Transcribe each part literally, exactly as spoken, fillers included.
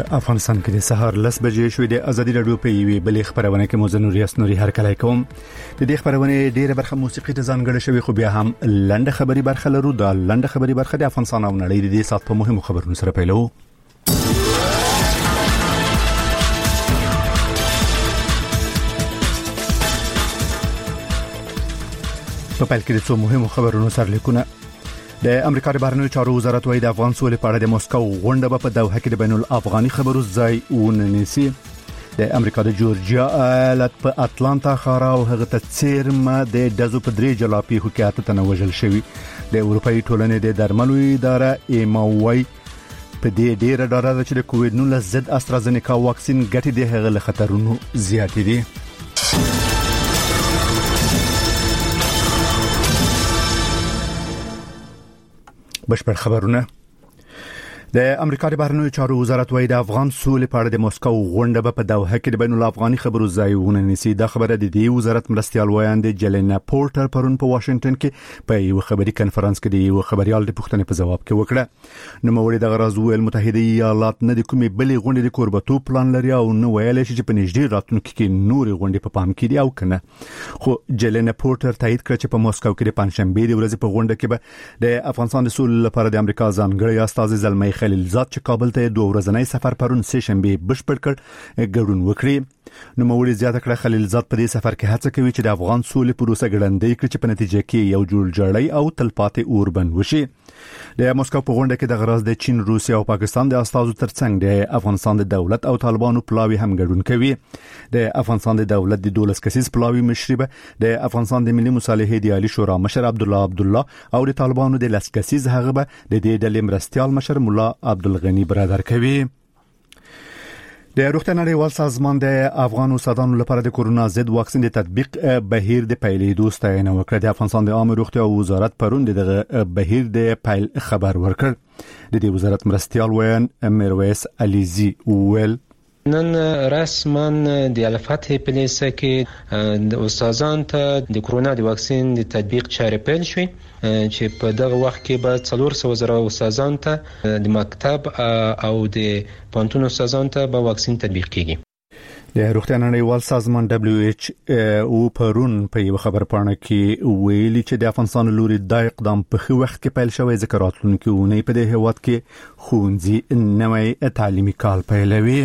افغانستان کې د سهار لس بجې شوې د ازادي رادیو په یوې بلې خبرونه کې مو زنوري اسنوري هر کله کوم د دې خبرونه ډیره برخه موسیقي ته ځانګړې شوی خو بیا هم لنډه خبري برخه لرو د لنډه خبري برخه د افغانستان او نړۍ د دې سات په مهمو خبرونو سره پیلو. په پیل کې د څو مهمو خبرونو سره لیکونه. د امریکا د بهرنیو چارو وزارت وايي د افغان سولې په اړه د مسکو غونډه په دوحه کې د بین الافغاني خبرو ځای ونیسي. د امریکا د جورجیا ایالت په اتلانتا ښار او هغه ته څیرمه د دزو په درې جلا پیښو کې اته تنه وژل شوي. د اروپאי ټولنې د درملو اداره ایماوي په دې ډیره ډاډه ده چې د کووډ نولس ضد استرازینیکا واکسین ګټې د هغه له خطرونو زیات دي. بشپړ خبرونه. د امریکا د بهرنیو چارو وزارت وايي د افغان سولې په اړه د مسکو غونډه په دوحه کې د بین الافغاني خبرو ځای ونیسي. دا خبره د دې وزارت مرستيال وایاند جلینا پورټر پرون په واشنگټن کې په یو خبري کانفرنس کې د یو خبريال د پوښتنې په جواب کې وکړه. نو موري د غرض ویل متحده ایالات نه د کومې بلې غونډې د کوربتو پلان لري او نو ویل شي چې په نږدې راتلونکي کې نورې غونډې په پام کې دي او کنه. خو جلینا پورټر تایید کړ چې په مسکو کې د پنځشنبه د ورځې په غونډه کې به د افغانستان د سولې لپاره د امریکا ځانګړي استاذ زلمی خلیلزاد چې کابل ته دوه ورځنی سفر پرون سه شنبه بشپړ کړ ګډون وکړي. نو موري زیاته کړه خلیلزاد په دې سفر کې هڅه کوي چې د افغان سولې پروسه ګړندۍ کړي چې په نتیجه کې یو جوړ جوړی او تلپاتې اوربند وشي. د مسکو په غونډه کې د غرض د چین، روسیا او پاکستان د استازو ترڅنګ د افغانستان د دولت او طالبانو پلاوی هم ګډون کوي. د افغانستان د دولت د دولس کسیز پلاوی مشربه د افغانستان د ملي مصالحې د عالی شورا مشر عبد الله عبد الله او د طالبانو د لس کسیز هغه به د دې ډلې مرستيال مشر مولا عبدالغنی برادر کوي. د روغتیا نړیوال سازمان د افغان استادانو لپاره د کورونا ضد واکسین د تطبیق بهیر د پیلېدو ستاینه وکړه. د افغانستان د عامه روغتیا وزارت پرون دغه بهیر د پیل خبر ورکړ. د دې وزارت مرستيال ویان میرویس علیزی ویل نن رسما د الفتح پلیسه کې د استادان ته د کورونا د واکسین د تطبیق چارې پیل شوې چې په دغه وخت کې به څلور سوه زره استادان ته د مکتب او د پوهنتون استادان ته به واکسین تطبیق کیږي. د روغتیا نړیوال سازمان دبليو ایچ او پرون په یو خبر پاڼه کې ویلي چې د افغانستان لوري د اقدام په خو وخت کې پیل شوی ذکر راتلونکي ونې په دې هواد کې خونځي نوې تعلیمي کال پیلوي.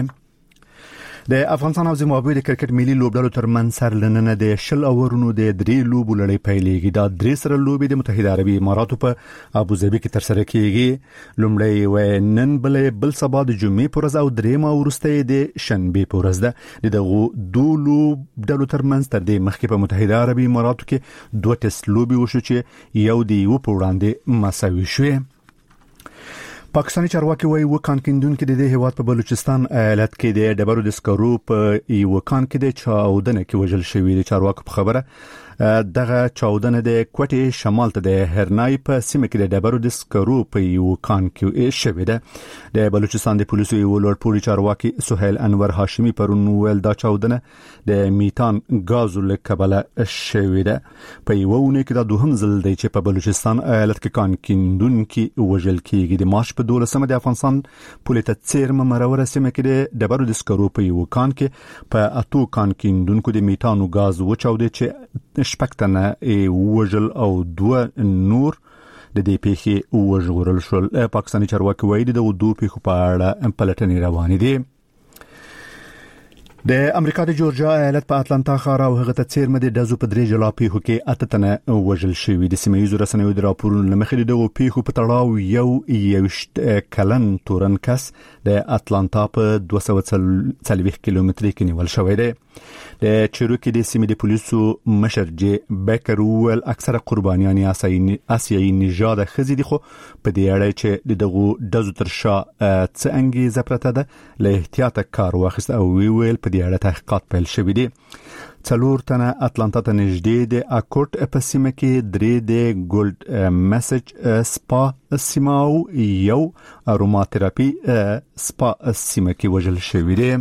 د افغانستان او زیمبابوې د کرکټ ملي لوبډلو ترمنځ سرلننه د شل اورونو د درې لوبو لړۍ پیلېږي. دا درې سره لوبې د متحده عربي اماراتو په ابوظبي کې ترسره کیږي. لومړی و نن بلې بل سبا د جمعې پر ورځ او درېمه ورسته د شنبه پر ورځ ده. د دغه دوه لوبډلو ترمنځ تر دې مخکې په متحده عربي اماراتو کې دوه ټیسټ لوبې وشو چې یو دی یو په وړاندې مساوي شوه. پاکستاني چارواکي وايي وکان کیندونکو د دې هیواد په بلوچستان ایالت کې د ډبرو د سکرو په یو کان کې د چاودنه کې وژل شوی. د چارواکو په خبره دغه چاودنه د کوټې شمال ته د هرنای په سیمه کې د ډبرو د سکرو په یو کان کې شوی ده. د بلوچستان د پولیسو یو لوړپوړي چارواکي سهیل انور هاشمی پرون ویل دا چاودنه د میتان غازو له کبله شوی ده. په یو ونه کې د دوهم ځل دی چې په بلوچستان ایالت کې کان کیندونکو وژل کیږي. د مارچ په دولسمه د افغانستان پولیټه څیرمه مروره سیمه کې د ډبرو د سکرو په یو کان کې په اتو کان کیندونکو د میتانو غاز وچاودي چې شپږتنه وژل او دوه نور د دې پیښې وژغورل شول. پاکستاني چارواکي وایي د دوه پیښو په اړه پلټنې روانې دي. د امریکا د جورجیا ایالت په اتلانتا ښار او هغه ته څیرمه د دزو په درې جلا پیښو کې اته تنه وژل شوي. د سیمه‌ییزو رسنیو د راپورونو لمخې دغه پیښو په تړاو یو یوشت کلن تورن کس د اتلانتا په دوه سوه څلوېښت کیلومتري کې نیول شوی دی. د چروکي د سیمې د پولیسو مشر جی بیکر ویل اکثره قربانیان آسیایي نژاد خزي دي خو په دې اړه چې دغه دزو تر شا څنګه زپرته ده له احتیاط کار واخیست او ویل په دې اړه تحقیقات پیل شوي دي. څلور تنه اتلانتا ته نږدې د اکورټ په سیمه کې درې د ګولډ میسج سپا سیمه او یو اروما تراپي سپا سیمه کې وژل شوي دي.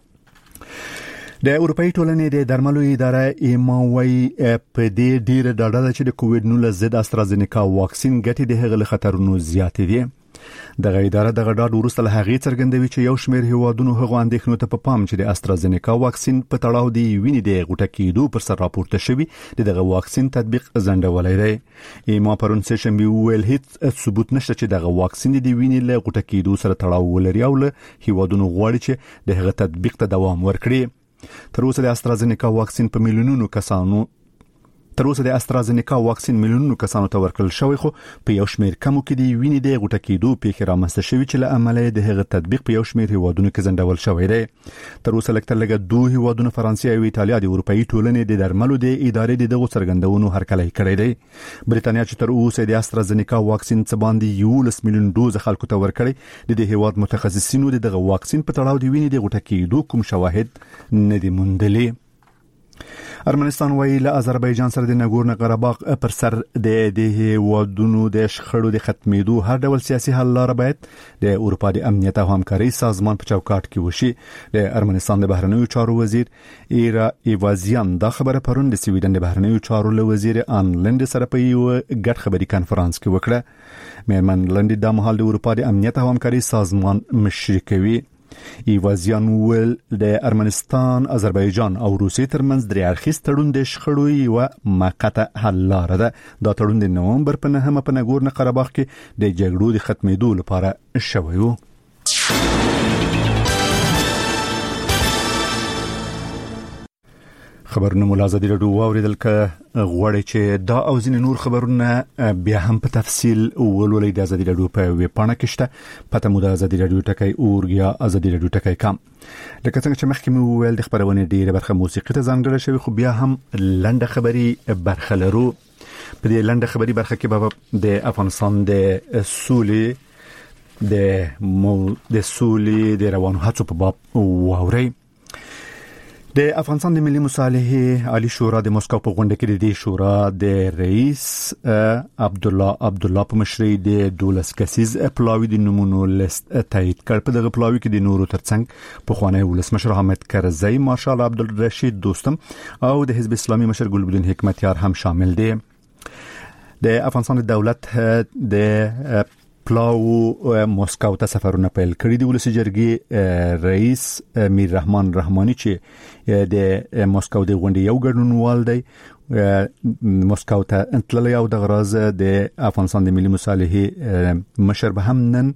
د اروپאי ټولنې د درملو اداره ایماوي په دې ډیره ډاډه ده چې د کووډ نولس ضد استرازینیکا واکسین ګټې د هغه خطرونو زیات دي. د اداره د غډاډ وروسته له هغې څرګندوي چې یو شمېر هیوادونو هغو اندېښنو ته په پام چې د استرازینیکا واکسین په تړاو دی ویني د غوټه کېدو پر سر راپورته شوی دغه واکسین تطبیق ځنډولای دی. ایما پرون سه شنبه ویل هیڅ ثبوت نشته چې دغه واکسین د ویني له غوټه کېدو سره تړاو ولري او له هیوادونو غواړي چې دغه تطبیق ته دوام ورکړي. تر اوسه د استرازینیکا واکسین په میلیونونو کسانو تر اوسه د استرازینیکا واکسین میلیونونو کسانو ته ورکړل شوی خو په یو شمېر کمو کې د ویني د غوټه کېدو پیښې رامنځته شوي چې له امله د هغه تطبیق په یو شمېر هیوادونو کې ځنډول شوی دی. تر اوسه لکه لږه دوه هیوادونو فرانسې او ایتالیا د اروپאי ټولنې د درملو د ادارې د دغو څرګندونو هرکلی کړی دی. بریتانیا چې تر اوسه د استرازینیکا واکسین څخه باندې یولس میلیون دوز خلکو ته ورکړي د دې هیواد متخصصینو دغه واکسین په تړاو د ویني د غوټه کېدو کوم شواهد نه دي موندلي. ارمنستان وایي له آذربایجان سره د ناګورنو قرهباغ پر سر د دې هیوادونو د شخړو د ختمېدو هر ډول سیاسي حل لاره باید د اروپا د امنیت او همکاري سازمان په چوکاټ کې وشي. د ارمنستان د بهرنیو چارو وزیر ایرا ایوازیان دا خبره پرون د سویډن د بهرنیو چارو له وزیر آن لند سره په یو ګډ خبري کانفرنس کې وکړه. مېرمن لند د مهال د اروپا د امنیت او همکاري سازمان مشري کوي. ایوازیان ویل د ارمنستان، آذربایجان او روسیې ترمنځ درې اړخیز تړون د شخړو یو موقته حل لاره ده. دا تړون د نومبر په نهمه په ناګورنو قرهباغ کې د جګړو د ختمېدو لپاره شوی و. خبرونه مولا ازادي راډیو واوریدل ک غوړی چې دا او ځینې نور خبرونه بیا هم په تفصیل ولولئ د ازادي راډیو په ویب پاڼه کې شته. پته مو د ازادي راډیو ټکی اورګیا ازادي راډیو ټکی کام. لکه څنګه چې مخکې مو ویل د خبرونه ډیره برخه موسیقي ته ځانګړې شوی خو بیا هم لنډه خبري برخه لرو. په دې لنډه خبري برخه کې به د افغانستان د سولې د مو د سولې د روانو هڅو په باب واوري. د افغانستان د ملي مصالحې عالی شورا د مسکو په غونډه کې د دې شورا د رئیس عبد الله عبد الله په مشرۍ د دولس کسیز پلاوی د نمونو لیست تایید کړ. په دغه پلاوی کې د نورو ترڅنګ په خوانی ولسمشر حامد کرزی، مارشال عبدالرشید دوستم او د حزب اسلامي مشر ګلبدین حکمتیار هم شامل دي. د افغانستان دولت د پلاو مسکو ته سفرونه پیل کړی دی. ولسی جرګې رئیس میر رحمان رحمانی چې د مسکو د غونډې یو ګډونوال دی مسکو ته تللی او د غراز د افغانستان د ملي مصالحې مشر به هم نن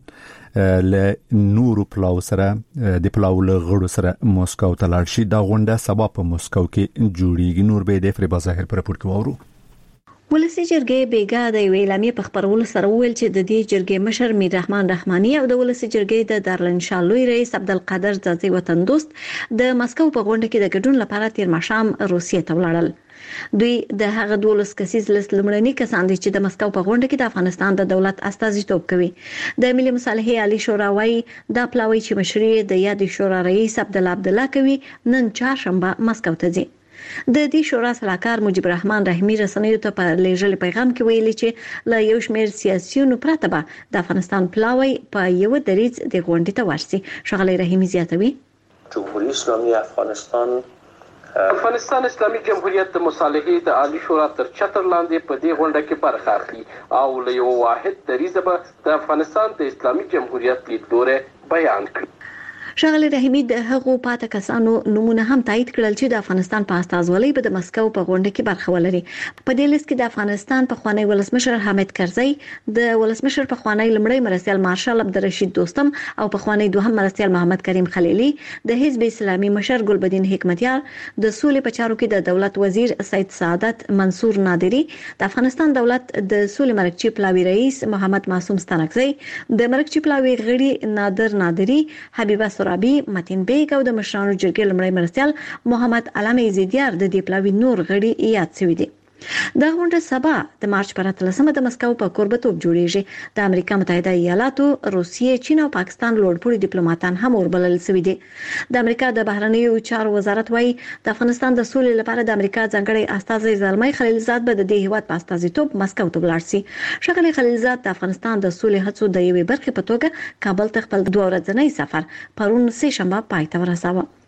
له نورو پلاو سره د پلاو له غړو سره مسکو ته لاړ شي. دا غونډه سبا په مسکو کې جوړیږي. نور به د فریبا ظاهر پر راپور کې وورو. ولسی جرګې بیګا د ویلامې په خبرولو سره ویل چې د دې جرګې مشر میر رحمان رحمانی او د ولسی جرګې د دارالانشا لوی رئیس عبدالقادر ځاځي وطن دوست د مسکو په غونډه کې د ګډون لپاره تیر ماښام روسیې ته ولاړل. دوی د هغه دولس کسیز لیست لمړني کسان دي چې د مسکو په غونډه کې د افغانستان د دولت استازیتوب کوي. د ملي مصالحې عالی شورا وايي دا پلاوی چې مشري د یاد شورا رئیس عبد الله عبد الله کوي نن چهارشنبه مسکو ته ځي. د دې شورا سلاکار مجيب الرحمن رحیمی رسنیو ته په لیږل پیغام کې ویلي چې له یو شمېر سیاسيونو پرته به د افغانستان پلاوی په یو دریځ د غونډې ته ورسي. شغله رحیمی زیاتوي جمهوریت اسلامی افغانستان افغانستان اسلامي جمهوریت د مصالحې د عالی شورا تر چتر لاندې په دې غونډه کې برخه اخلي او له یو واحد دریځ به د افغانستان د اسلامي جمهوریت لیدلوری بیان کړي. شغله رحیمی د هغو پاته کسانو نمونه هم تایید کړل چې د افغانستان په استازولۍ به د مسکو په غونډه کې برخه ولري. په دې لیست کې د افغانستان په خوانی ولسمشر حامد کرزی، د ولسمشر په خوانی لمړی مرستیال مارشال عبدالرشید دوستم او په خوانی دوهم مرستیال محمد کریم خلیلی، د حزب اسلامي مشر ګلبدین حکمتیار، د سولې په چارو کې د دولت وزیر سید سعادت منصور نادری، د افغانستان دولت د سولې مرکچی پلاوی رئیس محمد معصوم ستانکزی، د مرکچی پلاوی غړي نادر نادری، حبیبه رابی، متین بیگ او د مشرانو جرګې لمړی مرستیال محمد علم زیدیار د دې پلاوی نور غړي یاد شوی دي. دا غونډه سبا د مارچ پر اتلسمه د مسکو په کوربتوب جوړیږي. د امریکا متحده ایالاتو، روسیې، چین او پاکستان لوړپوړي ډیپلوماټان هم وربلل شوي دي. د امریکا د بهرنیو چارو وزارت وايي د افغانستان د سولې لپاره د امریکا ځانګړي استازی زلمي خلیلزاد به د دې هیواد په استازیتوب مسکو ته ولاړ شي. شغله خلیلزاد د افغانستان د سولې هڅو د یوې برخې په توګه کابل ته خپل دوه ورځنی سفر پرون سه شنبه پای ته ورساوه.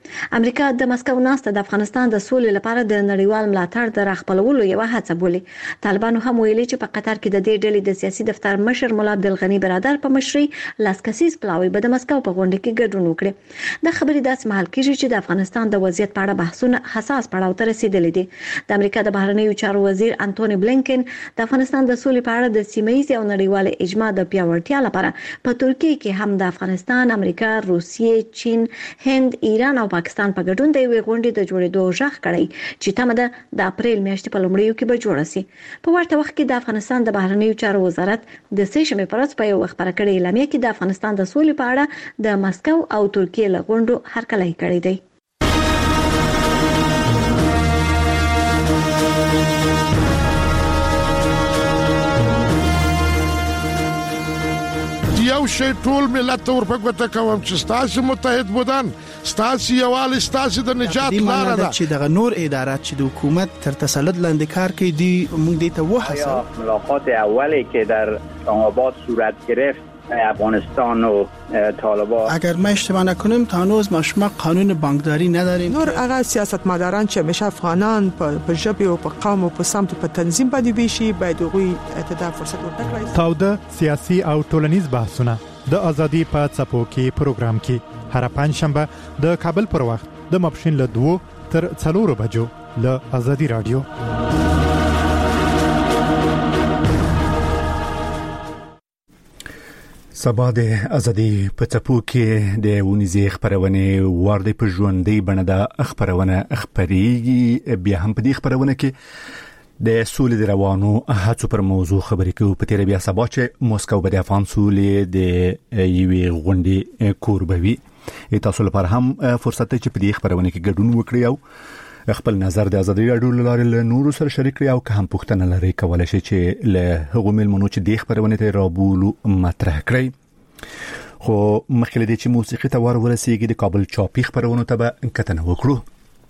امریکا د مسکو ناسته د افغانستان د سولې لپاره د نړیوال ملاتړ د راخپلولو یو هڅه بولي. طالبانو هم ویلي چې په قطر کې د دې ډلې د سیاسي دفتر مشر مولا عبدالغنی برادر په مشرۍ لاس کسیز پلاوی به د مسکو په غونډه کې ګډون وکړي. د خبرې داس مهال کې چې د افغانستان د وضعیت په اړه بحثونه حساس پړاو ته رسیدلي دي. د امریکا د بهرنیو چارو وزیر انټونی بلینکن د افغانستان د سولې په اړه د سیمه ییز او نړیوال اجماع د پیاوړتیا لپاره په ترکیه کې هم د افغانستان، امریکا، روسیې، چین، هند، ایران او پاکستان په ګډون د یوې غونډې د جوړېدو ژغ کړی چې تمه ده د اپریل میاشتې په لومړیو کې به جوړه شي. په ورته وخت کې د افغانستان د بهرنیو چارو وزارت د سه شنبې پر ورځ په یو خبره کړې اعلامیه کې د افغانستان د سولې په اړه د مسکو او ترکیه له غونډو هرکلی کړی دی. یو شی ټول ملت ته ورپګوته کوم چې ستاسو متحد بودن، ستاسو یووالی، ستاسو د نجات لاره ده. چې دغه نور ادارات چې د حکومت تر تسلط لاندې کار کوي دی موږ دې ته وحسه. ملاقات اولی که در اسلام آباد صورت گرفت افغانستان و طالبان، اگر ما اشتباه نکنیم تا هنوز ما شما قانون بانکداری نداریم. نور هغه سیاستمداران چې همیشه افغانان په ژبه او په قوم او په سمت په تنظیم باندې ویشي باید هغوی ته فرصت ورکړي. تاوده سیاسي او ټولنیز بحثونه د ازادي په څپو کې پروګرام کې هر پنځشنبه د کابل پر وخت د ماپښین له دوه تر څلورو بجو له ازادي رادیو. سبا د ازادي په څپو کې د ونیزي خبرونه ورده په ژوندۍ بڼه د خبرونه خبريږي. بیا هم په دې خبرونه کې د سولې د روانو هڅو پر موضوع خبرې کوي. په تیر بیا سبا چې موسکو به د افغان سولې د یوې غونډې کوربوي. تاسو لپاره هم فرصت چې په دې خبرونه کې ګډون وکړئ او خپل نظر د ازادي رادیو لاره له نورو سره شریک کړئ او که هم پوښتنه لرئ کولای شئ چې له هغو ملمنو چې د خبرونه ته رابولو مطرح کړئ. خو مخکې له دې چې موسیقي ته ور ورسیږي د کابل چاپی خبرونه ته به کتنه وکړو.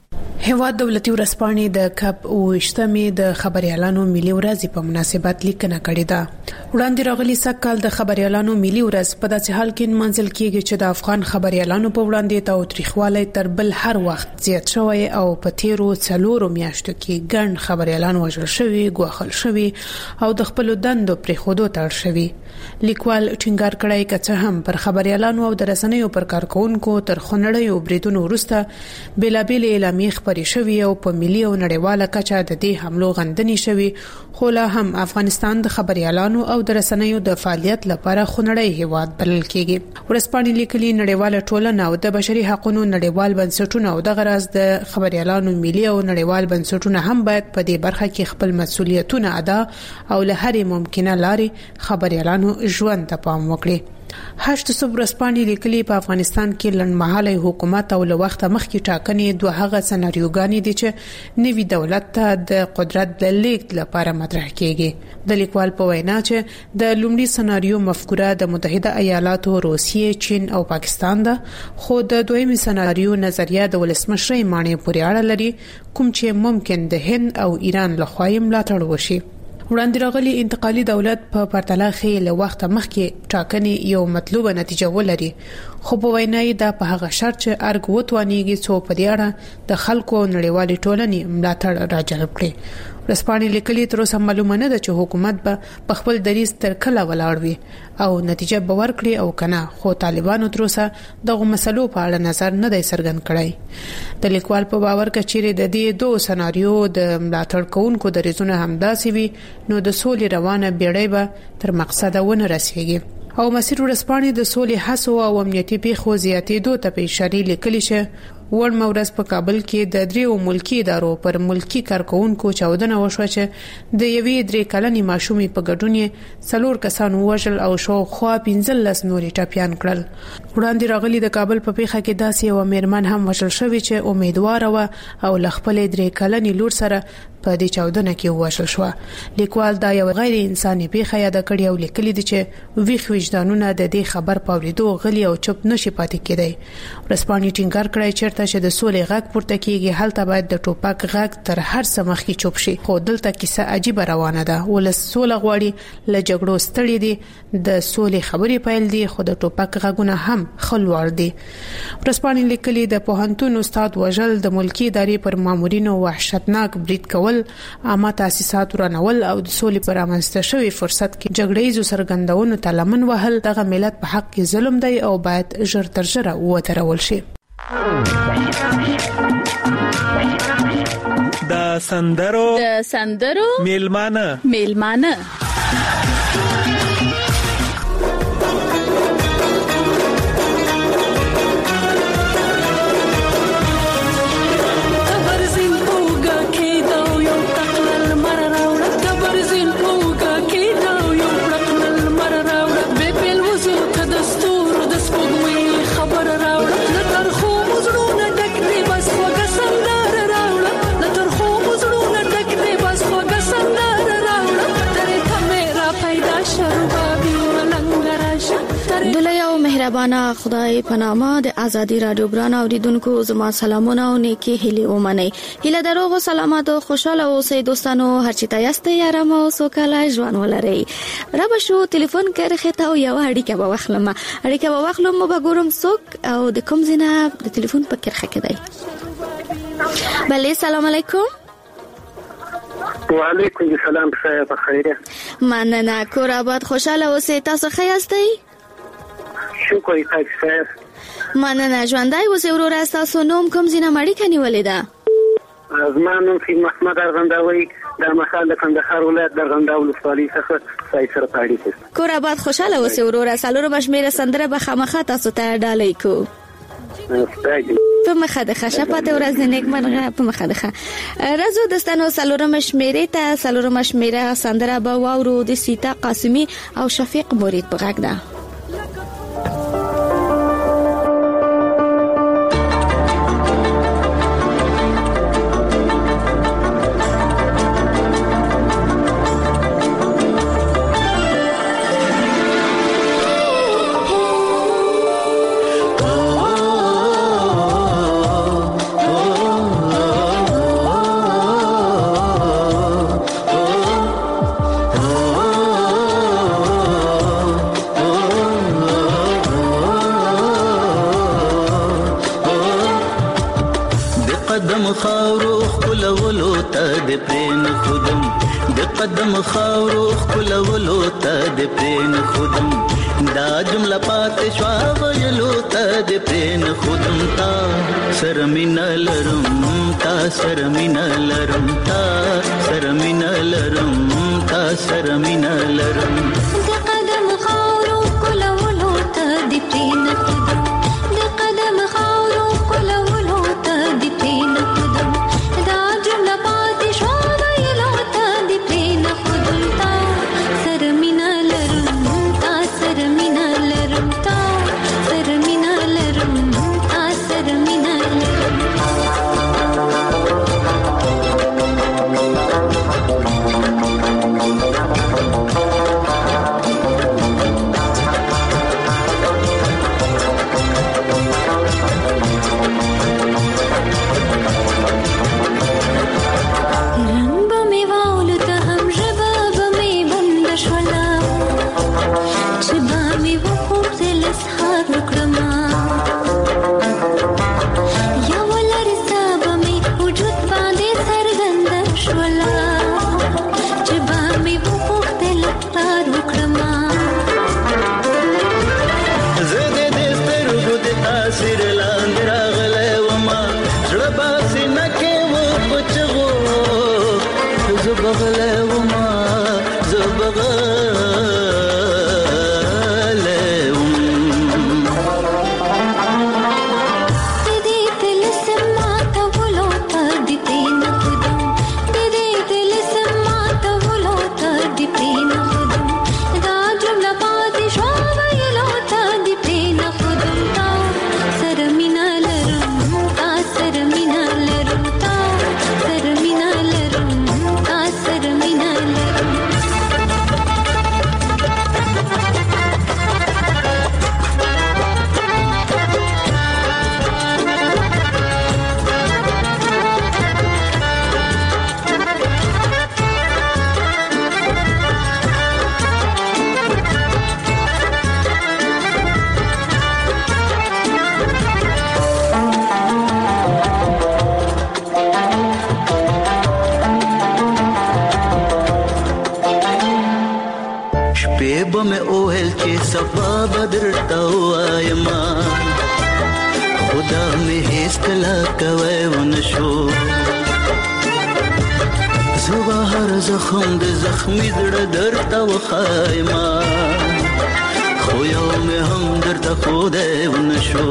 هیواد دولتي ورځپاڼې د کپ اوویشتمې د خبريالانو ملي ورځ په مناسبت لیکنه کړې ده. وړاندې راغلي سکهال د خبريالانو ملي ورځ په داسې حال کې منځل کېږي چې د افغان خبريالانو په وړاندې تاوتریخوالی تر بل هر وخت زیات شوی او په تیرو څلورو میاشتو کې ګڼ خبريالان وژل شوي، ګواښل شوي او د خپل دندو پرېښودو ته اړ شوي. لیکوال ټینګار کړی که څه هم پر خبريالانو او د رسنیو پر کارکونکو تر خنړیو بریدونو وروسته بېلابېلې اعلامیې خپرې شوي او په ملي او نړیواله کچه د دې حملو غندنې شوي، خو لا هم افغانستان د خبريالانو او د رسنیو د فعالیت لپاره خنړی هیواد بلل کېږي. ورځپاڼې لیکلي نړیواله ټولنه او د بشري حقوقو نړیوال بنسټونه او د غرض د خبريالانو ملي او نړیوال بنسټونه هم باید په دې برخه کې خپل مسؤلیتونه ادا او له هرې ممکنه لارې خبريالانو ژوند ته پام وکړي. هشت صبح ورځپاڼې لیکلي په افغانستان کې لنډمهاله حکومت او له وخت مخکې ټاکنې دوه هغه سناریوګانې دي چې نوي دولت ته د قدرت د لیږد لپاره مطرح کېږي. د لیکوال په وینا چې د لومړي سناریو مفکوره د متحده ایالاتو، روسیې، چین او پاکستان ده، خو د دویمي سناریو نظریه د ولسمشرۍ مانع پورې اړه لري، کوم چې ممکن د هند او ایران لخوا یې ملاتړ وشي. وړاندې راغلي انتقالي دولت په پرتله خې له وخت مخکې ټاکنې یو مطلوبه نتیجه ولري، خو په وینا یې دا په هغه شرط چې ارګ وتوانیږي څو په دې اړه د خلکو نړیوالې ټولنې ملاتړ راجلب کړي. ورځپاڼې لیکلي تر اوسه معلومه نه ده چې حکومت به په خپل دریځ تر کله ولاړ وي او نتیجه به ورکړي او کنه، خو طالبانو تر اوسه دغه مسلو په اړه نظر نه دی څرګند کړی. د لیکوال په باور کچېرې د دې دوه سناریو د ملاتړ کوونکو دریځونه همداسې وي نو د سولې روانه بیړۍ به تر مقصده ونه رسیږي. او مسیر ورځپاڼې د سولې هڅو او امنیتي پیښو زیاتېدو ته په اشاره لیکلي چې وړ مورز په کابل کې د دریو ملکی ادارو پر ملکی کارکونکو چاودنه وشوه چې د یوې درې کلنې ماشومې په ګډون څلور کسان وژل او شاوخوا پنځلس نورې ټپیان کړل. وړاندې راغلي د کابل په پیښه کې داسې یوه میرمن هم وژل شوې چې امیدواره وه او له خپلې درې کلنې لور سره په دې چاودنه کې وژل شوه. لیکوال دا یو غیر انساني پیښه یاد کړې او لیکلي دي چې ویښ وجدانونه د دې خبر په اورېدو غلي او چوپ نشي پاتې کېدای. ورځپاڼې ټینګار کړی چې چرته چې د سولې غږ پورته کیږي هلته باید د ټوپک غږ تر هر څه مخکې چوپ شي. خو دلته کیسه عجیب روانه ده. ولس سوله غواړي، له جګړو ستړي دي، د سولې خبرې پیل دي، خو د ټوپک غږونه هم خلوړ دي. ورسپانې لیکلي د پوهنتون استاد وژل، د ملکی ادارې پر مامورینو وحشتناک برید کول، عامه تاسیسات ورانول او د سولې پر امنسته شوی فرصت کې جګړې سرګندونو ته لمن وهل دغه ملت په حق کې ظلم دی او باید ژر تر ژره وترول شي. د سندرو د سندرو میلمانه میلمانه مهربانه خدای په نامه د ازادي رادیو ګران اوریدونکو زما سلامونه او نیکی هیله ومنئ. هیله دروغ او سلامات او خوشاله اوسئ دوستانو، هر چی تاسو ته آرام او سوکاله ژوند ولرئ. را به شو ټلیفون کرخه ته یو اړیکه به واخلم اړیکه به واخلم به ګورم څوک او د کوم ځنه د ټلیفون په کرخه کې دی. بله سلام علیکم. وعلیکم السلام. په خیره مننه. کور آباد خوشاله اوسئ. تاسو ښه یاستئ؟ شکر تاسو. مننه. ژوندۍ اوسئ وروره. تاسو نوم کوم ځینه مړی کنيولې ده؟ زما نوم سید محمد ارغنداوی د مخال د کندهار ولایت د ارغنداو ولسوالۍ څخه سای سره پاړی دي. کور آباد خوشاله اوسئ وروره. سالور بشمیره سندره به خامخا تاسو ته ډالۍ کو. په مخه د خشپات ورځ نیک مرغه په مخه ده. رازو دستانو سالورم شمیره ته سالورم شمیره سندره به واورو د سیتا قاسمی او شفیق مرید په غږ ده. قدم خاورو خلولو ته د پرین خودم دا جمله پات شوا ویلو ته د پرین خودم تا سرمین لرم تا سرمین لرم تا سرمین لرم تا سرمین لرم د قدم خاورو خلولو ته د پرین خودم د قدم خاورو خلولو ته د پرین خودم دا جمله پات شوا ویلو ته د پرین خودم تا سرمین لرم تا سرمین لرم تا سرمین لرم تا سرمین لرم Termina بمه اوهل چې صفا بدرتا وایما خدا مې هیڅ کلا کوي ونشو زوبا هر زخم د زخمی زړه درته وخایما خو یو مې هم درته خو دی ونشو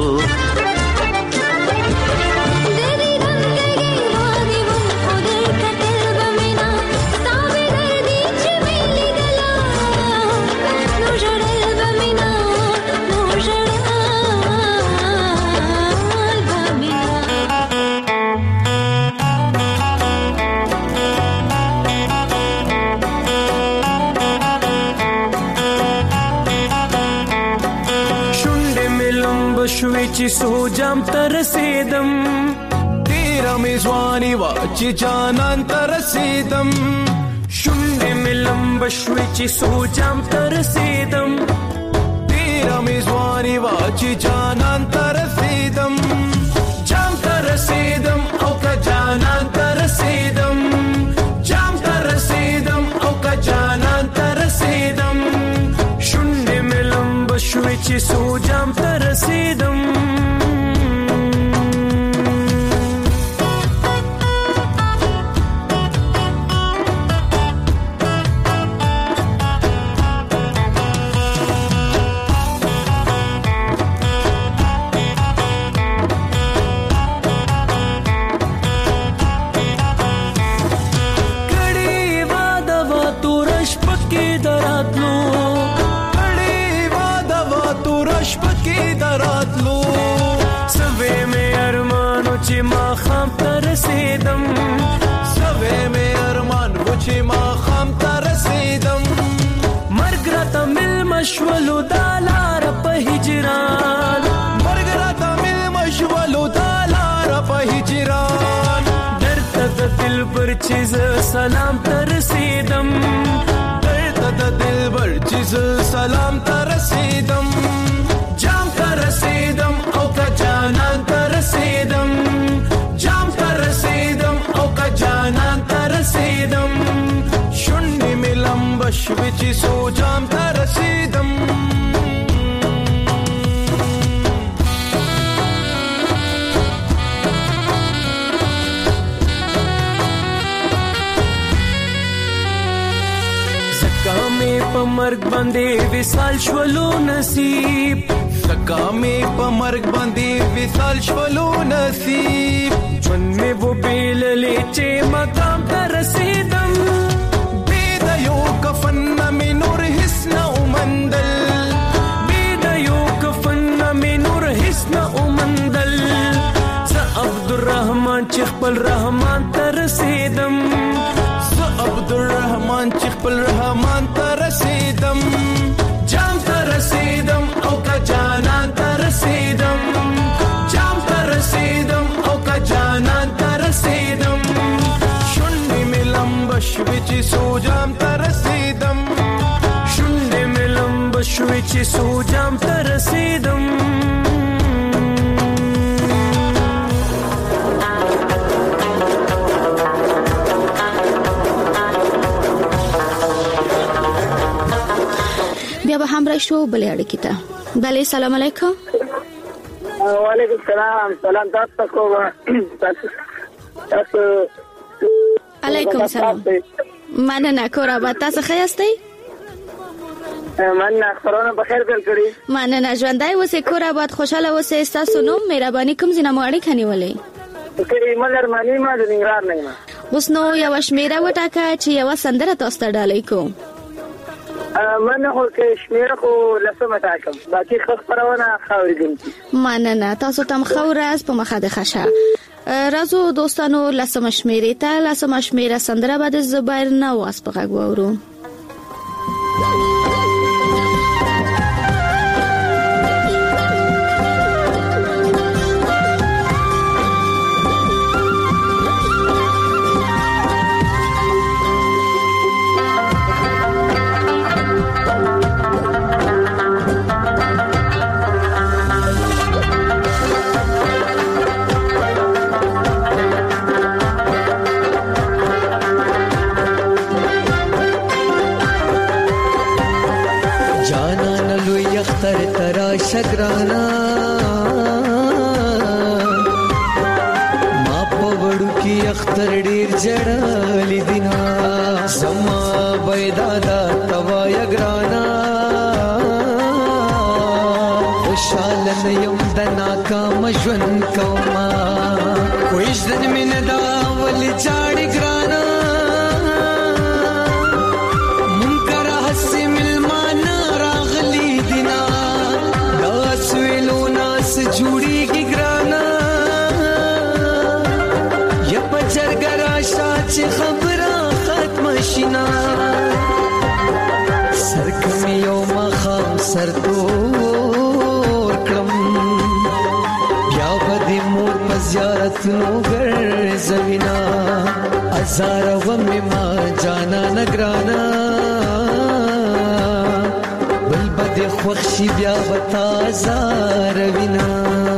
شوی چې سو جام تر رسیدم تیرا میزوانی وا چې جانان تر رسیدم شونډې ملم بشوی چې سو جام تر رسیدم تیرا میزوانی وا چې جانان تر رسیدم جام تر رسیدم او کا جانان تر رسیدم جام تر رسیدم او کا جانان تر رسیدم شونډې ملم بشوی چې سو جام تر رسیدم رسیدم سوي مې ارمان و چې ما خام ته رسیدم مرګ راته مل مشولو دالار په هجران مرګ راته مل مشولو دالار په هجران درته د دل پر چیز سلام ته رسیدم درته د دل پر چیز سلام ته رسیدم جام ته رسیدم او کا جانان ته رسیدم جام ته رسیدم او کا جانان ته رسیدم شونډې مې لمبه شوې چې سو جام ته رسیدم زکا مې په مرګ باندې وصال شولو نصیب زکا مې په مرګ باندې وصال شولو نصیب ژوند مې و بیللې چې مقام ته رسیدم بې د یو کفن نه مې نور هیڅ نه ومندل بې د یو کفن نه مې نور هیڅ نه ومندل زه عبدالرحمن چې خپل رحمان ته رسیدم زه عبدالرحمن چې خپل رحمان ته رسیدم جام ته رسیدم او کا جانان ته رسیدم جام ته رسیدم او کا جانان ته رسیدم شونډې مې لمبه شوې چې سو جام ته رسیدم شونډې مې لمبه شوې چې سو جام ته رسیدم بیا به هم راشو بلې اړیکې ته. بله سلام علیکم. وعلیکم السلام. سلام تاسو کوم تاسو علیکم سلام. مننه کور آباد. تاسو ښه یاستئ؟ مننه خبرونه بخیر بل کړی. مننه ژوندی اوسئ کور آباد خوشاله اوسئ. ستاسو نوم مهرباني کوم ځای نه مو اړیکه نیولې؟ کړي ملرمانی ما د ننګرهار نه یم. اوس نو یوه شمېره وټاکه چې یوه سندره تاسو ته ډالۍ کوم. مننه خو کې شمېره خو لسمه ټاکم باقي ښه خپرونه ښه اورېدونکي. مننه تاسو ته هم ښه ورځ په مخه دې ښه شه. راځو دوستانو لسمه شمېرې ته. لسمه شمېره سندره به د زبیر نواز په غږ واورو. اختر ترا شګرانا ما په وړو کې اختر ډیر جړل دینا سما بيدادا توا یګرانا خوشاله یم د ناکام ژوند کوما کویش د مين دا ول چاړي ګرانا منکر حسي ملمان راغلي دینا داس ویلو ناس جوړي کی ګرانا یا پچر ګرا شاچ خبره ختم شینا سر کمی یو مخام سر تو زیارت نو گر زوینا ازار و مما جانا نگرانا بل بد خوخشی بیا بتا زار وینا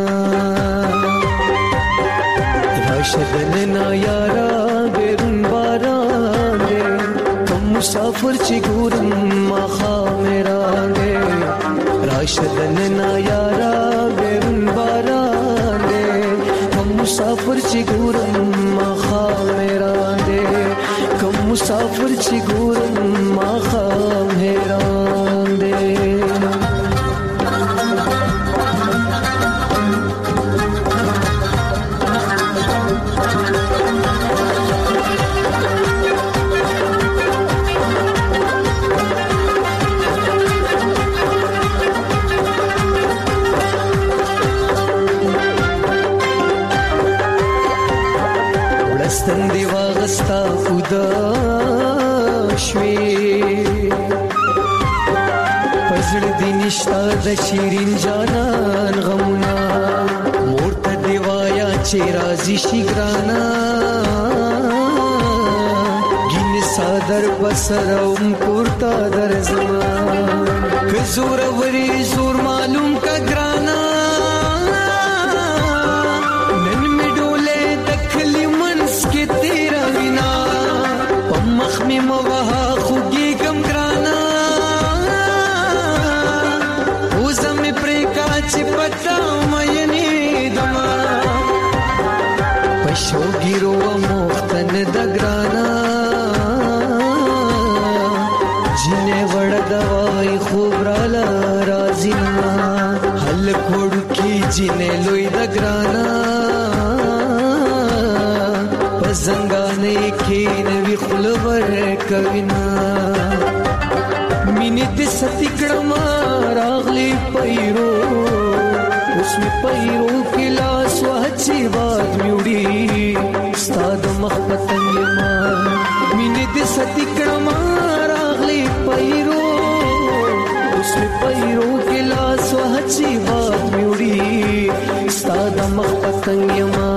راشدن نا یارا بیرون باران دے کم مسافر چی گورم مخا میرا دے راشدن نا یارا بیرون باران دے مسافر چی ګورم ما خا میران دے کم مسافر چی ګورم ما خا میران دے ستندې واغستا خدا شوي پزړ دې نشتا د شیرین جانان غمنا مورته دی وایا چې راځي شي ګرانا ګین صادر بسروم کوړتا درزما که زور وری زور معلوم کا ګرانا می موها خوږی کم ګرانا وزم پرکا چې پتا مې دما پښو ګیرو مختن د ګرانا جنې وړ دوای خوب را لازم حل کوړ کی جنې لوی د ګرانا زنګانې کې نوې خلور کوینا مینې دې ستګړم راغلي پیرو اوس می پیرو کې لاس وهچی باد میوړي ستاد مخ پتنګ ما مینې دې ستګړم راغلي پیرو اوس می پیرو کې لاس وهچی باد میوړي ستاد مخ پتنګ ما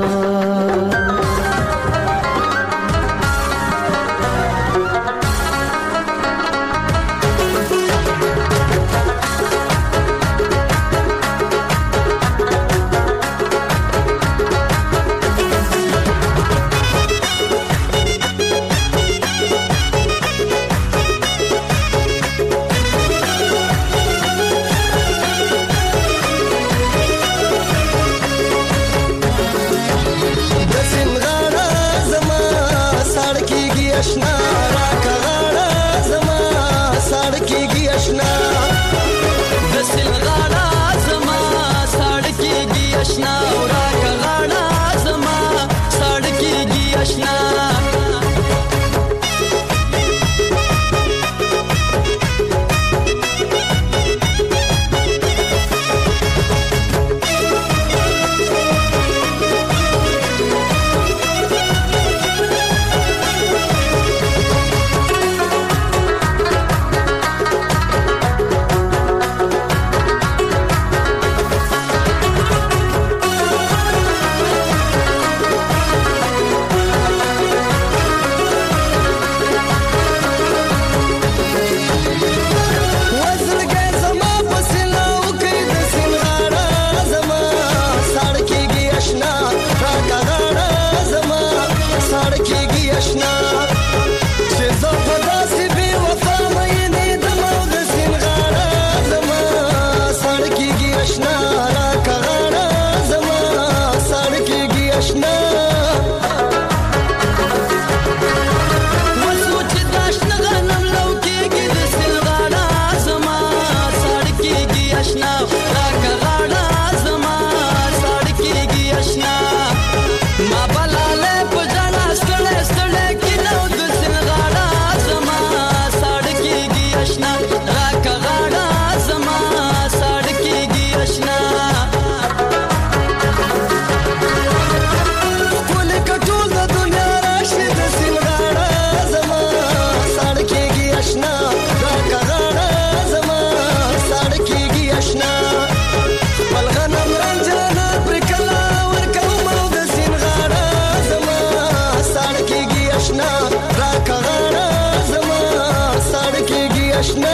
آشنا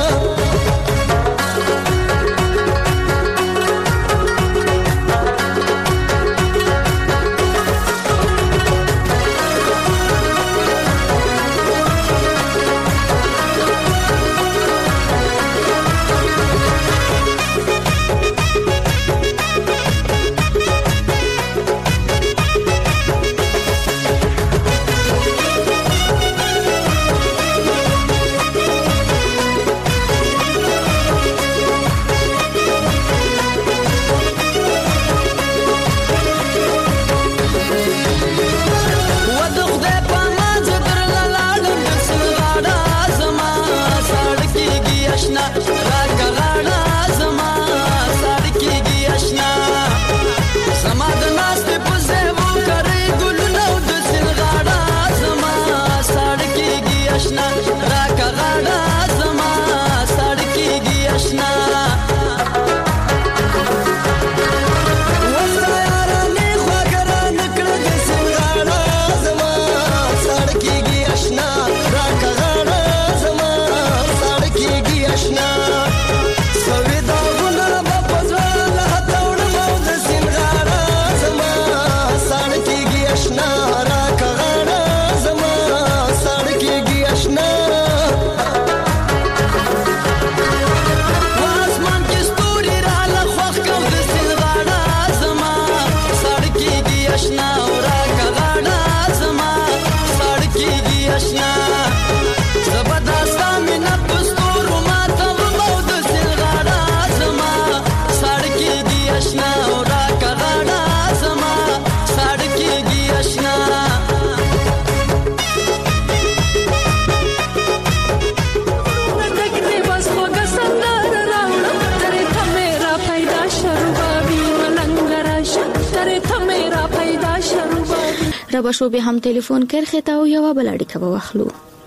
ربا شو به هم تلیفون کرخه تا و یا بلادی که با وخلو.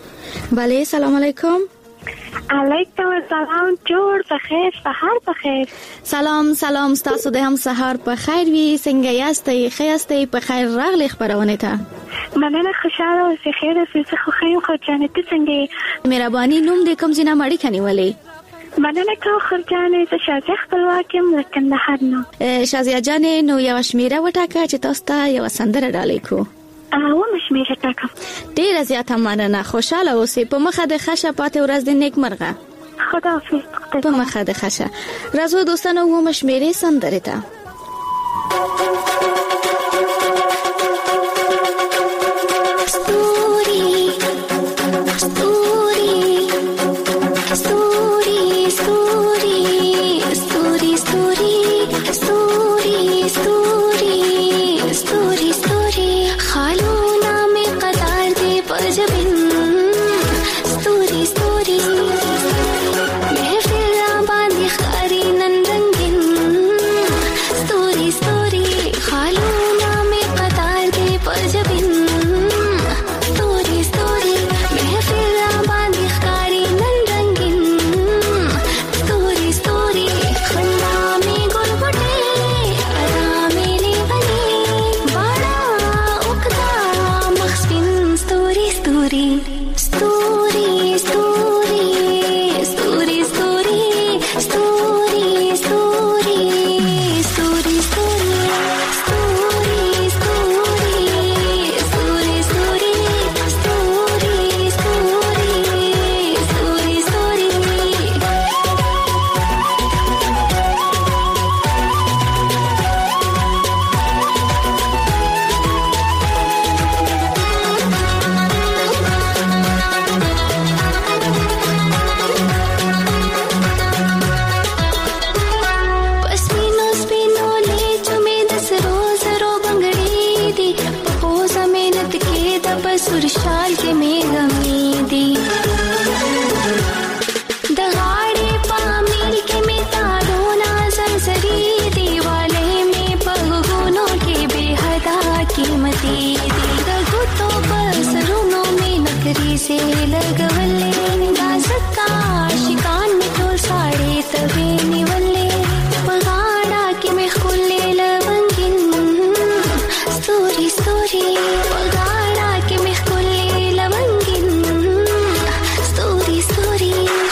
بله سلام علیکم. علیکم السلام جوړ بخیر سحر بخیر. سلام سلام ستاسو د هم سحر په خیر وي څنګه یاستئ خیاستئ په خیر راغلی خبرونه ته. مننه خوشاله اوسئ خیر اوسئ خو خیر خو جانت څنګه مهرباني نوم دې کوم ځای ماړی کني ولی. مننه کو خرجانې ته شازیه خپلواکم لکه هر نو. شازیه جانې نو یو شمیره وټاکه چې تاسو ته یو سندره ډالې کو. او مشمیره ټاکم. ډیره زیاته مننه خوشاله اوسئ په مخه د خشه پاتې ورځ د نیک مرغه. خداحافظ. په مخه د خشه راځو دوستانو و مشمیره سندره ته. Story, story.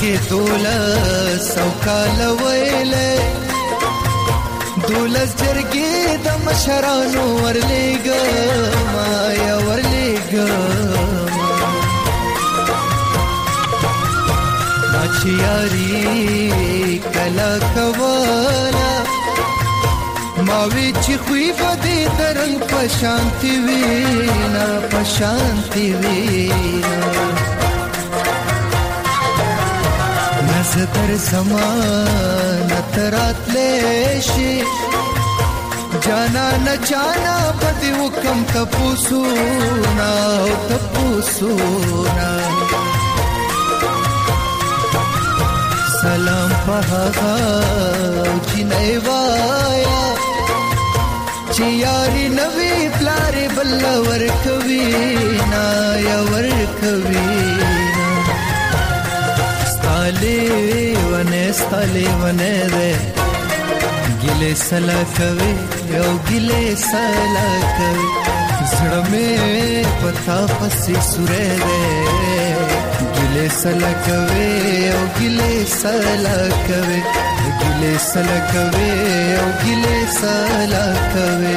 کې دولس او کال ویلې دولس جرګې د مشرانو ورلېږم یا ورلېږم ما چې یاري کله کوله ما وی چې خوې په دې درنګ په شانتي وینا په شانتي وینا نظر زمان ترات لشي جانا نه جانا پدې وکم تپوسونا او تپوسونا سلام په هغه جنې وایا چې یاري نوې پلارې بل ور کوي نا یا ور کوي ستالي ونه ستالي ونه ده ګلې سلا کوي یو ګلې سلا کوي زړه مې پتا پسې سورې ده ګلې سلا کوي یو ګلې سلا کوي ګلې سلا کوي یو ګلې سلا کوي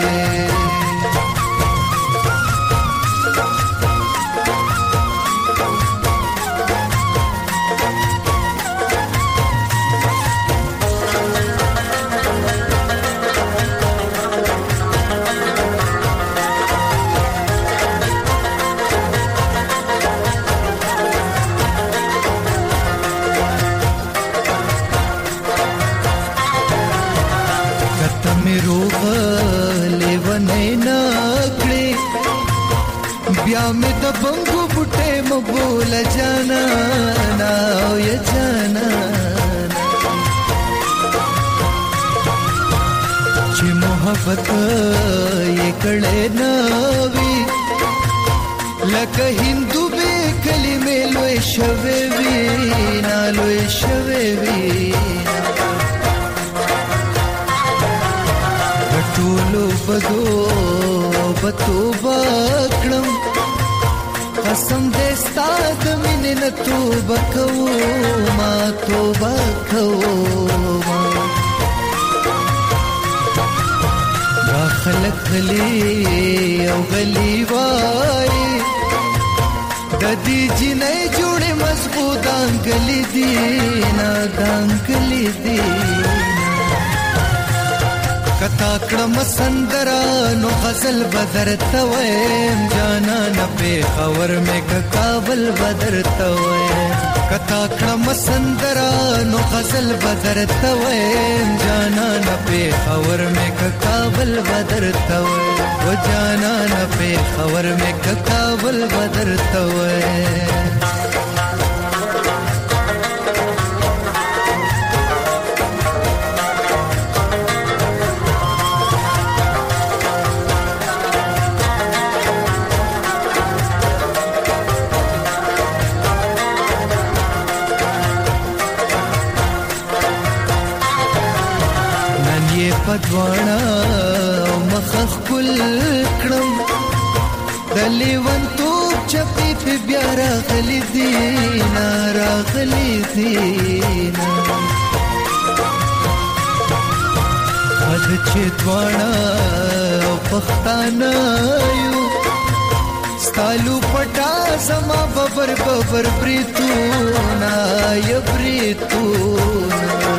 بیا مې د بنګو بوټې مبول جانا نا یا جانا چې محبت یې کړې ناوي لکه هندو به کلمې لوي شوي وي نا لوي شوي وي ټولو بدو بتو بکړم قسم دې ستاد مینې نه توبه کوم ما توبه کوم دا خلک غلي او غلي وای د دې جنې جوړې مضبوط انګلې دي نه دانګلې دي کتا کړم سندرا نو غزل بدر تویم جانا نه په خبر مې کابل بدر تویم کتا کړم سندرا نو غزل بدر تویم جانا نه په خبر مې کابل بدر تویم و جانا نه په خبر مې کابل بدر تویم پدوانا مخخ کل کړم دلی ونتو چپی په بیا راغلی دینا راغلی دینا د چتوانا پښتانه یو ستالو پټا زما ببر ببر پریتونا ی پریتونا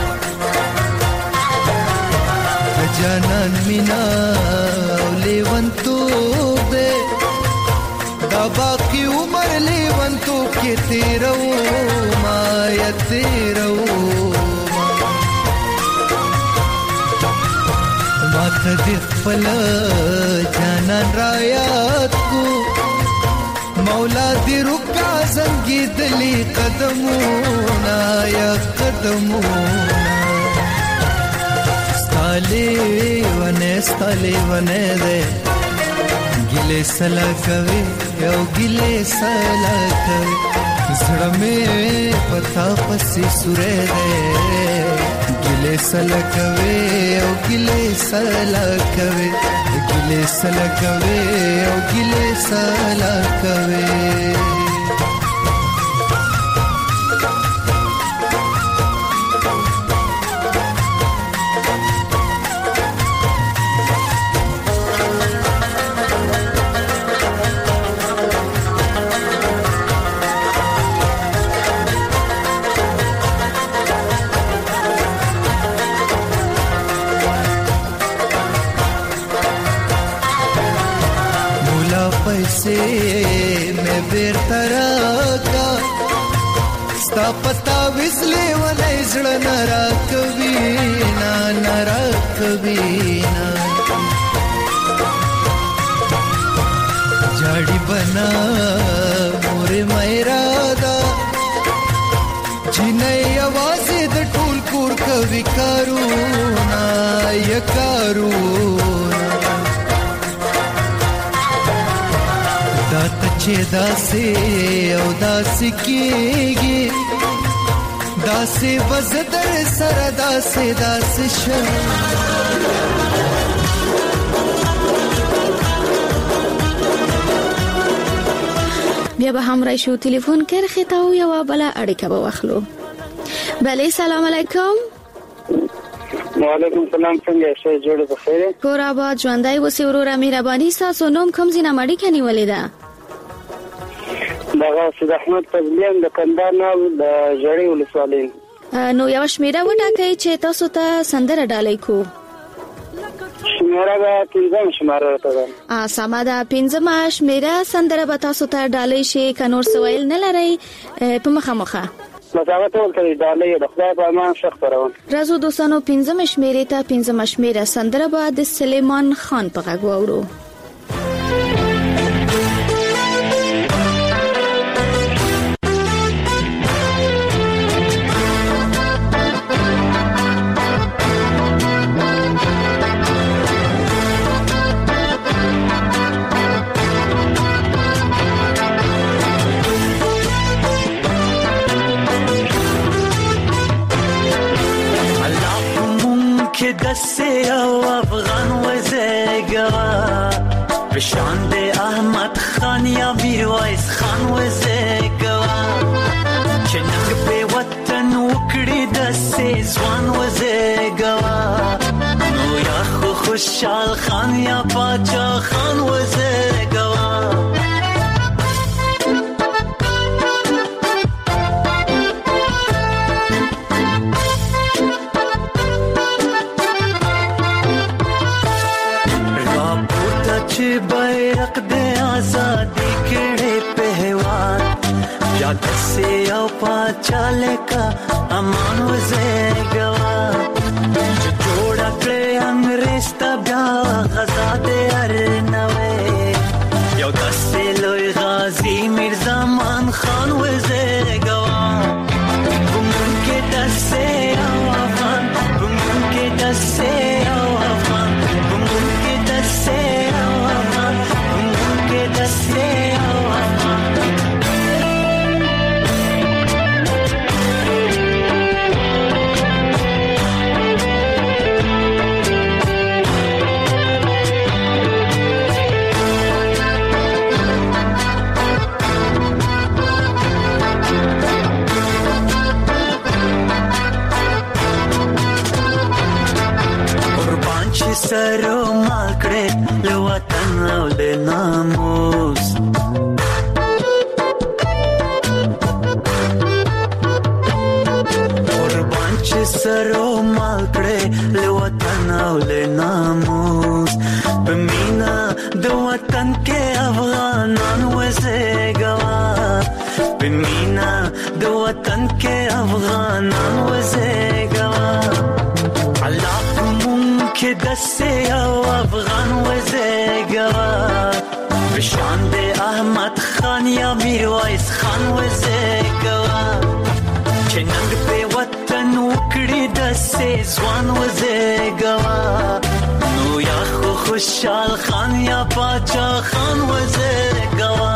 جانان مینا لیونتو دے دا باقی عمر لیونتو کی تیرو ما یا تیرو ما تدخ پلا جانان رایات کو مولا دی رکا زنگی دلی قدمونا یا قدمونا ستالي ونه ستالي ونه ده ګلې سلا کوي یو ګلې سلا کوي زړه مې پتا پسې سورې ده ګلې سلا کوي یو ګلې سلا کوي ګلې سلا کوي یو ګلې سلا کوي से मैं बेरतरा का स्ता पता विसले वने जड़ नरा कभी ना नरा कभी ना जाड़ी बना मोरे मैरादा जिनई आवाज़े द टूल कूर कवि करूना ये करूना दात चेदा से औ दासी किएगी दासे बजदर सर दासे दास शर بیا به هم راشو تلیفون کرخه تا یا بلا اړیکه به واخلو. بله سلام علیکم. وعلیکم السلام. څنګه یې؟ جوړ بخیر. کور آباد ژوندۍ وسی ورور مهرباني تاسو نوم کوم زینه مړی کني ولیدا؟ دغه سید احمد تبلیغ د کندهار نه د جړې ولسوالۍ. نو یو شمیره وټاکئ چې تاسو ته سندره ډالۍ کو. شمیره به پنځم شمیره راته ده. ا سما ده پنځم شمیره سندره به تاسو ته ډالۍ شي کنور سویل نه لري په مخه مخه. مزاغه ټول کړي ډالۍ د خدای په امان شخ پرون. رازو دوستانو پنځم شمیره ته پنځم شمیره سندره به د سلیمان خان په غږ واورو. دسته او افغان وزګوا بشان د احمد خان یا میرویس خان وزګوا چې ننګ په وطن وکړي دسته ځوان وزګوا نو یا خو خوشحال خان یا باچا خان وزګوا बैरक दे आजादी केड़े पहवार याद से आओ पाचाले का अमान वजे गवा जोड़ा के अंग्रेज तब्या गजा दे अरनवे याद से लोई गाजी मिर्जा मान खान वजे गवा बुमन के दसे आओ अफगान बुमन के दसे आओ अफगान बुमन के दसे سرو مالکړه له وطن او د ناموس قربان چې سرو مالکړه له وطن او د ناموس په مینا د وطن کې افغانان وزګوا په مینا د وطن کې افغانان وزګوا الله के दसे आओ अफगान वज़ेगवा बशान दे अहमद खान या मिरवाइस खान वज़ेगवा चनंग पे वतन उकड़ी दसे ज़वान वज़ेगवा नो या खो खुशहाल खान या बादशाह खान वज़ेगवा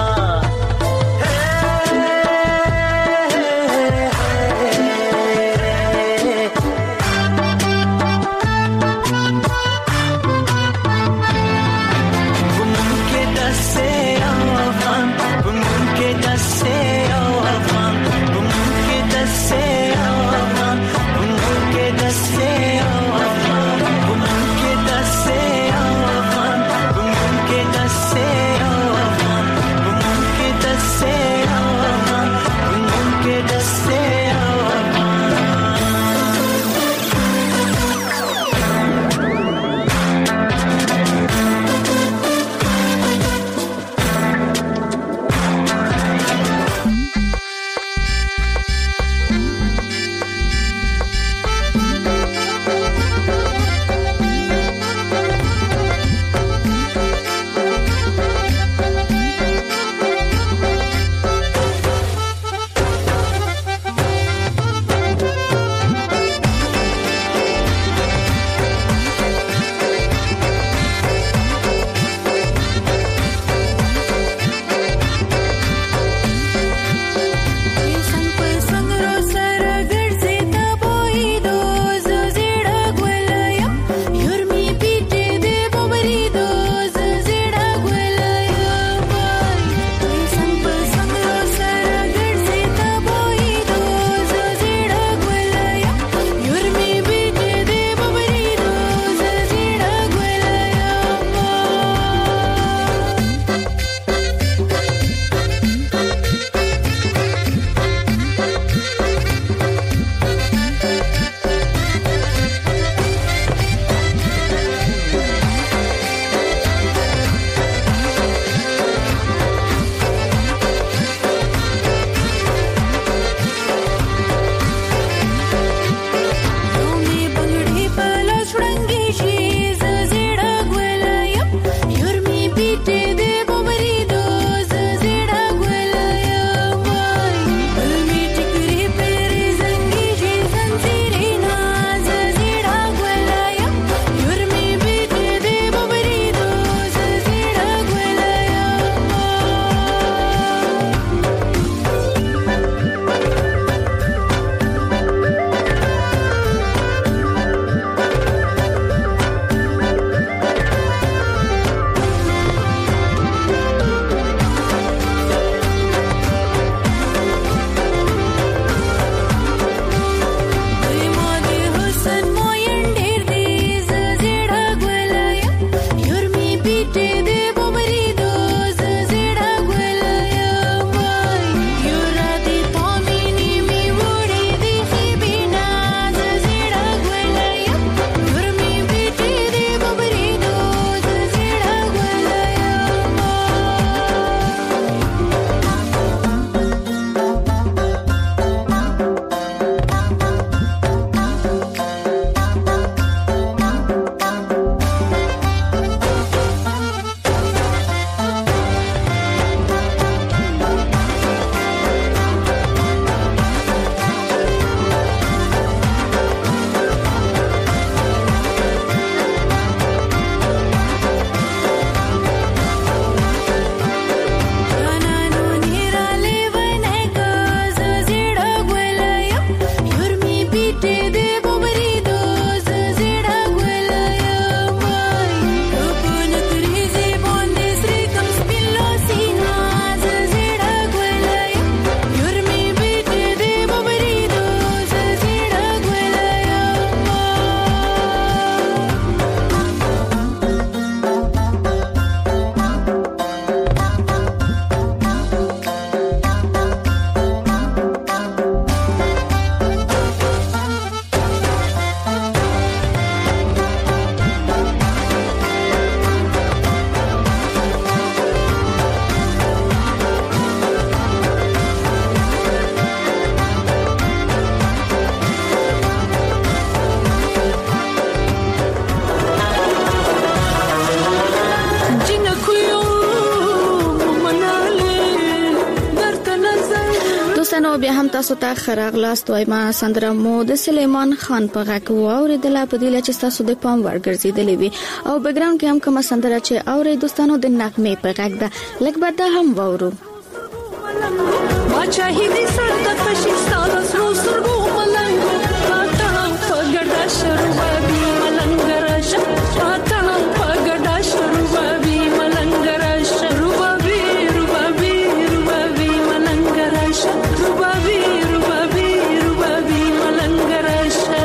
دوستانو بیا هم تاسو ته خراغلاست وایم. سندره مو د سلیمان خان په غږ واوریدله، په دې لچ تاسو د پام ورګرځیدلې وي او بیکګراوند کې هم کومه سندره چې اوري دوستانو د نغمه په غږ ده، لکه به دا هم وورو. ما چاهي دې سره د پښې ستاره سرو سرو ملنګ پاتړه پګړه شروع بي ملنګ راشه پاتړه پګړه شروع بي ملنګ راشه روبابي روبابي روبابي ملنګ راشه روبابي روبابي روبابي ملنګ راشه.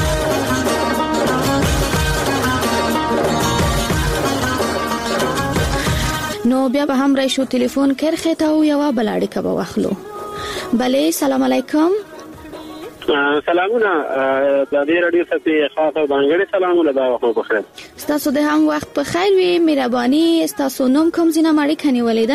نو بیا به هم راشو ټلیفون کرخه ته او یو بلاړی کبه واخلو. بله سلام علیکم. سلامونه د دې رادیو څخه خاصه باندې سلامونه دا وخت په خیر. تاسو د هم وخت په خیر وي. مهرباني تاسو نوم کوم زینه مړی کني ولیدا؟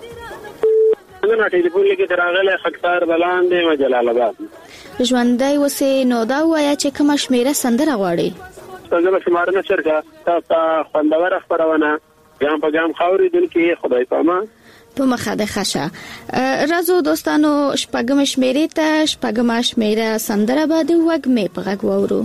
نه ټلیفون لګی دراغله خکتار بلاندې و جلال آباد. ژوندۍ وسه نو دا وایا چې کوم شمیره سندره غواړي. څنګه به شمار نه شرکا تاسو خوندور خبرونه ګام په ګام خاورې دل کې خدای پاما په مخه د خشه. رازو دوستانو شپږم شمیره ته شپږم شمیره سندره باندې وګمې په غږ وورو.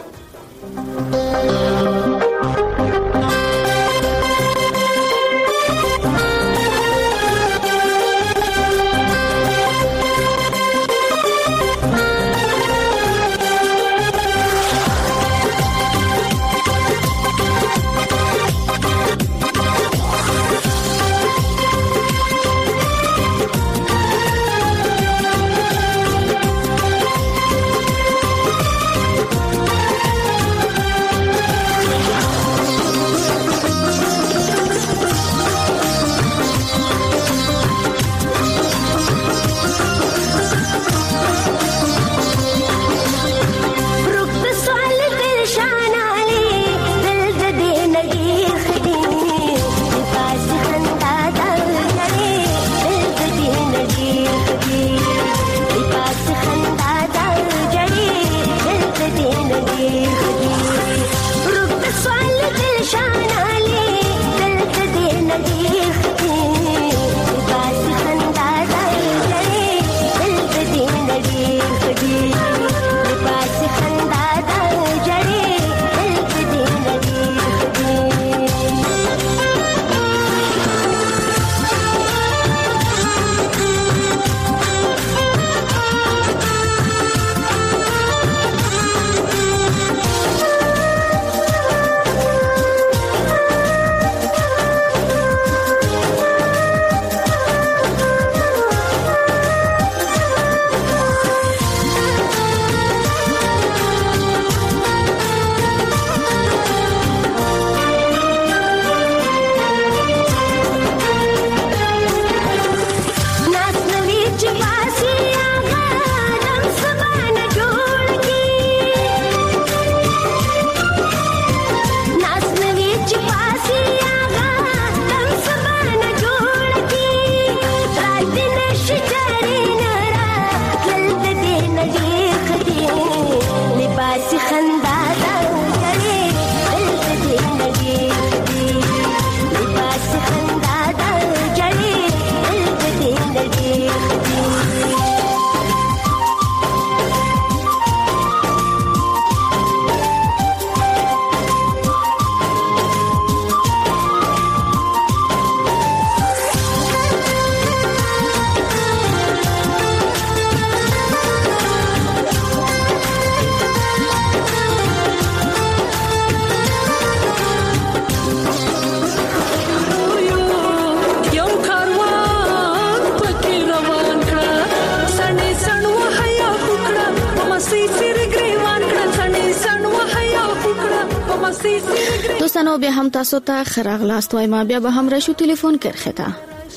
دوستانو بیا هم تاسو ته خراغلاست وایم. بیا به هم راشو ټلیفون کرخه ته.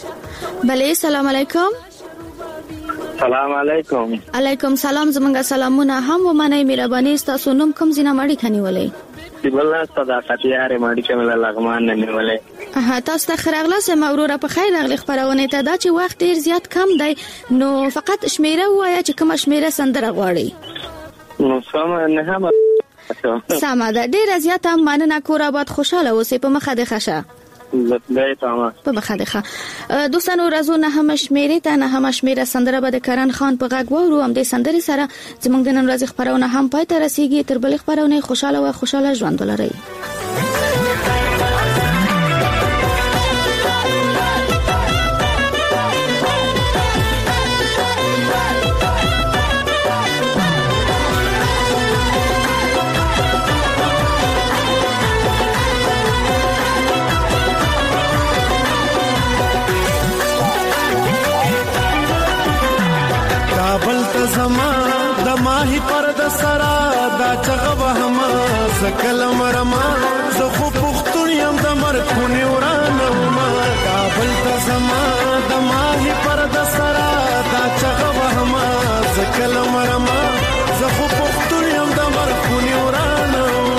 بله سلام علیکم. سلام علیکم. علیکم سلام. زمونږ سلامونه هم ومنئ. مهرباني تاسو نوم کوم زینه مړی کني ولې؟ بلل صداقت یاره مړی کومه لغمان نه نیولې. اه تاسو ته خراغلاست مورور په خیر راغلی خبرونه ته دا چې وخت ډیر زیات کم دی نو فقط شمیره وایا چې کوم شمیره سندره غواړي. نو سم نه هم سمه ده. ډیر زیات مننه. کور آباد خوشاله اوسئ په مخه د خشه. زه تمام په مخاله دوستانو راځو نه هم شمیرې ته نه هم شمیره سندره به د کرن خان په غږ وورو هم د سندرې سره زموږ د نن ورځې خبرونه هم پای ته رسیږي. تر بلې خبرونه خوشاله او خوشاله ژوند ولرئ. زما د ماهی پر د سرا دا چغه وهما سکل مرما زه خو پختون يم د مرخونی ورانه ما کابل ته زما د ماهی پر د سرا دا چغه وهما سکل مرما زه خو پختون يم د مرخونی ورانه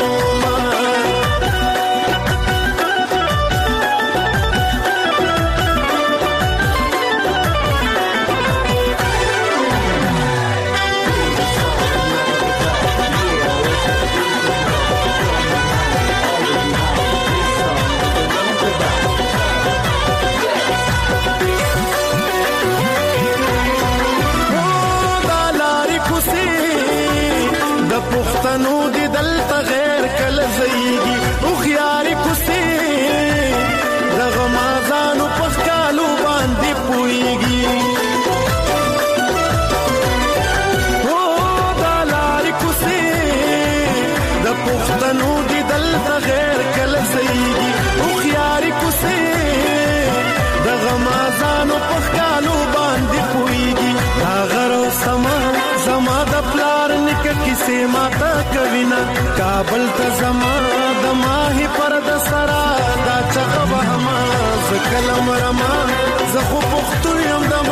پښتنو دي دلته غیر کله زيږي او خياري کوسي دغه مازانو پخکالو باندې پويږي او دلاري کوسي د پښتنو دي دلته غیر کله زيږي او خياري کوسي دغه مازانو پخکالو باندې پويږي هغه سما زما د پلار نک کیسه ماتا کوینا کابل ته زما د ماهی پر د سرا دا چغه وهما زکلم رما زخو پختو یم د